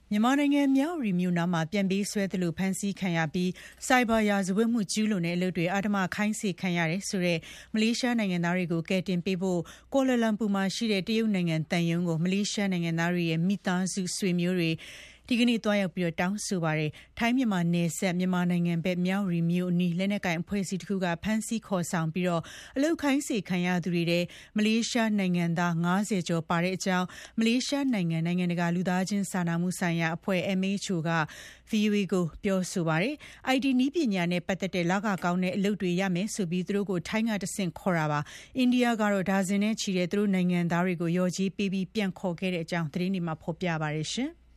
မြန်မာနိုင်ငံမြောက်ရီမြို့နားမှာပြန်ပေးဆွဲသလိုဖမ်းဆီးခံရပြီးစိုက်ဘာရာဇဝတ်မှုကျူးလွန်တဲ့အလုပ်တွေအဓမ္မခိုင်းစေခံရတယ်ဆိုတဲ့မလေးရှားနိုင်ငံသားတွေကိုကယ်တင်ပေးဖို့ကွာလာလမ်ပူမှာရှိတဲ့တရုတ်နိုင်ငံတန်ယုံကိုမလေးရှားနိုင်ငံသားတွေရဲ့မိသားစုဆွေမျိုးတွေဒီကနေ့တွားရောက်ပြီးတောင်းဆိုပါတယ်။ထိုင်းမြန်မာနယ်စပ်မြန်မာနိုင်ငံဘက်မြောက်ရီမြို့အနီးလက်နက်ကင်အဖွဲ့အစည်းတစ်ခုကဖမ်းဆီးခေါ်ဆောင်ပြီးအလုတ်ခိုင်းစေခံရသူတွေတဲ့မလေးရှားနိုင်ငံသား90ကျော်ပါတဲ့အကြောင်းမလေးရှားနိုင်ငံတကာလူသားချင်းစာနာမှုဆိုင်ရာအဖွဲ့ MHO က VOA ကိုပြောဆိုပါတယ်။ IT နည်းပညာနဲ့ပတ်သက်တဲ့လကကောင်းတဲ့အလုပ်တွေရမယ်ဆိုပြီးသူတို့ကိုထိုင်းကတဆင့်ခေါ်တာပါ။အိန္ဒိယကတော့ဒါဇင်နဲ့ချီတဲ့သူတို့နိုင်ငံသားတွေကိုရော်ကြီးပေးပြီးပြန်ခေါ်ခဲ့တဲ့အကြောင်းသတင်းတွေမှာဖော်ပြပါတယ်ရှင်။